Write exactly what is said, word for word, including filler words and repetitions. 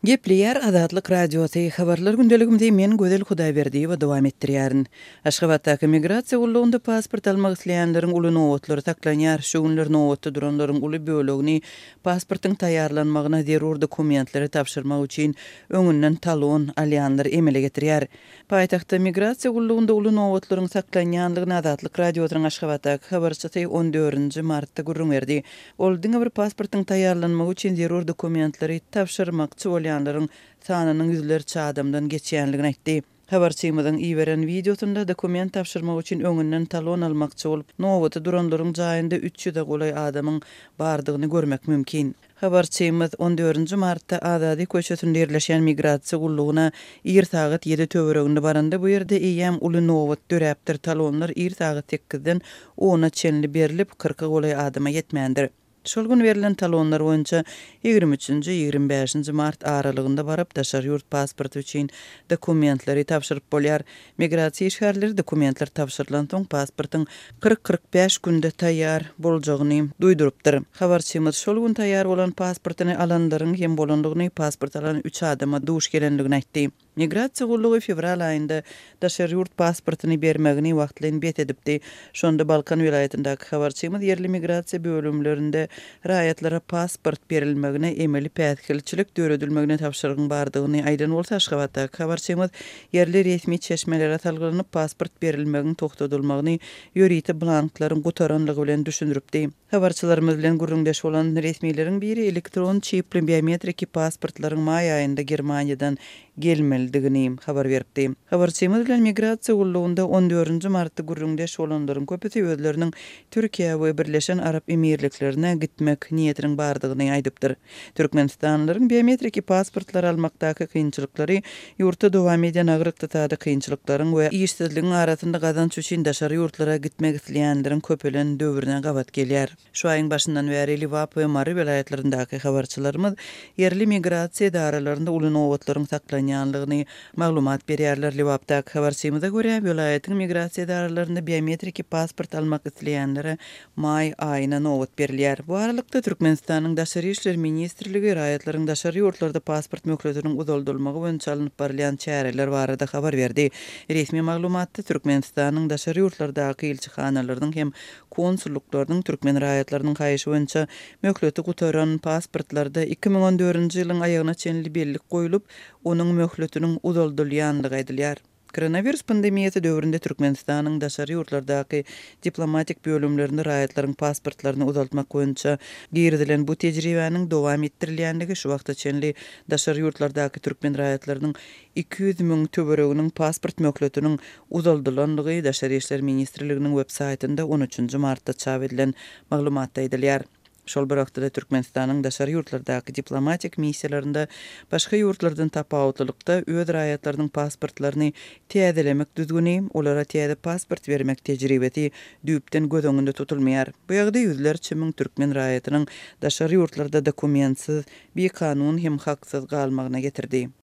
Gepleyer Azatlyk Radiosu habarlar gündeligimde men Gözel Hudaýberdi we dowam etdirýärin. Aşgabatdaky migrasiýa gullugynda pasport almak isleýänleriň uly nowatlary saklanýar. Şu günler nowatda duranlaryň uly bölegini pasportyň taýýarlanmagyna zerur dokumentlere tapşyrmak üçin öňünden talon alýanlar emele getirýär. Paýtagtda migrasiýa gullugynda uly nowatlaryň saklanýanlygyny Azatlyk Radiosynyň Aşgabatdaky habarçysy on dördünji martda gurrun berdi. Ol diňe bir pasportyň taýýarlanmagy üçin zerur dokumentleri tapşyrmakçy bolýanlaryň sanynyň yüzlerçe adamdan geçýänligini aýtdy. Habarçymyzyň iýeren videosunda dokument tapşyrmak üçin öňünden talon almakçy bolup, nowata duranlaryň jaýynda üç ýüze golay adamyň bardygyny görmek mümkin. Habarçymyz on dördünji martda Azady köşesinde ýerleşen migrasiýa gullugyna ir sagat ýedi töwereginde baranda bu ýerde eýem uly nowat döräpdir. Talonlar ir sagat sekizden ona çenli berilip kırka golay adama ýetmändir. Şol gün berilen talonlar boýunça ýygrimi üçinji ýygrimi beşinji mart aralygynda barap daşar ýurt pasporty üçin dokumentleri tapşyryp bolýar. Migrasiýa işgärleri dokumentler tapşyrylan soň pasportyň kırk kırk beş günde taýýar boljagyny duýdurypdyr. Habarçymyz şol gün taýýar bolan pasportyny alanlaryň hem bolanlygyny pasport alan üç adama duş gelenligini aýtdy. Migrasiýa gullugy fevral aýynda daşar ýurt pasportyny bermegini wagtlaryň bet edipdi. Şonda Balkan vilayatyndäki habarçymyz yerli migrasiýa bölümlerinde raýatlara pasport berilmegine emeli pädgilçilik döredilmegine tapşyrygyň bardygyny aýdan bolsa Aşgabatdaky habarçymyz yerli resmi çeşmelere salgylanyp pasport berilmegini toktatylmagyny ýöriti blanklaryň gutaranlygy bilen düşündiripdi. Habarçylarymyz bilen gurrundaş bolan resmiýetiň biri elektron çipli biometrik pasportlaryň maý aýynda Germaniýadan gelmelidigini habar beripdi. Habarçymyz bilen migrasiýa gullugynda on dördünji martda gurrundaş bolanlaryň köpüsi özleriniň Türkiýe we Birleşen Arap Emirliklerine gitmek niýetiniň bardygyny aýdypdyr. Türkmenistanlylaryň biometrik pasportlar almakdaky kynçylyklary ýurtda dowam eden agryktady kynçylyklaryň we işsizligiň arasynda gazanç üçin daşary ýurtlara gitmek isleýänleriň köpelen döwrüne gabat gelýär. Şu aýyň başyndan bäri Liwap we Mary vilayatlaryndaky habarçylarymyz yerli migrasiýa daralarynda uly nowatlaryň saklanýanlygyny maglumat berýärler. Liwapdaky habarçymyza görä, vilayatyň migrasiýa daralarynda biometrik pasport almak isleýänlere maý aýyna nowat berilýär. Bu aralykda Türkmenistanyň Daşary işler ministrligi raýatlaryň daşary ýurtlarda pasport möhletiniň uzaldylmagy boýunça alınıp barýan çäreler barada habar berdi. Resmi maglumatda Türkmenistanyň daşary ýurtlardaky elçixanalaryň hem konsulluklaryň türkmen raýatlarynyň haýyşy boýunça möhleti gutaran pasportlarda iki ming on dördünji ýylyň aýagyna çenli bellik goýulyp, onuň möhletiniň uzaldylýanlygy aýdylýar. Koronavirus pandemiýasy döwründe Türkmenistanyň daşary ýurtlardaky diplomatik bölümlerinde raýatlaryň pasportlaryny uzaltmak boýunça girdilen bu tejribäniň dowam etdirilýänligi şu wagtda çenli daşary ýurtlardaky türkmen raýatlarynyň iki ýüz miň töwereginiň pasport möhletiniň uzaldylanlygy Daşary işler ministrliginiň web saýtynda on üçünji martda çap edilen maglumatda aýdylýar. Şol bir wagtda Türkmenistanyň daşary ýurtlardaky diplomatik missiýalarynda başga ýurtlardan tapawutlykda öz raýatlarynyň pasportlaryny täzelemek düzgüni, olara täze pasport bermek tejribesi düýpden göz öňünde tutulmaýar. Bu ýagdaý ýüzlerçe miň türkmen raýatynyň daşary ýurtlarda dokumentsiz, bir kanun hem haksyz galmagyna getirdi.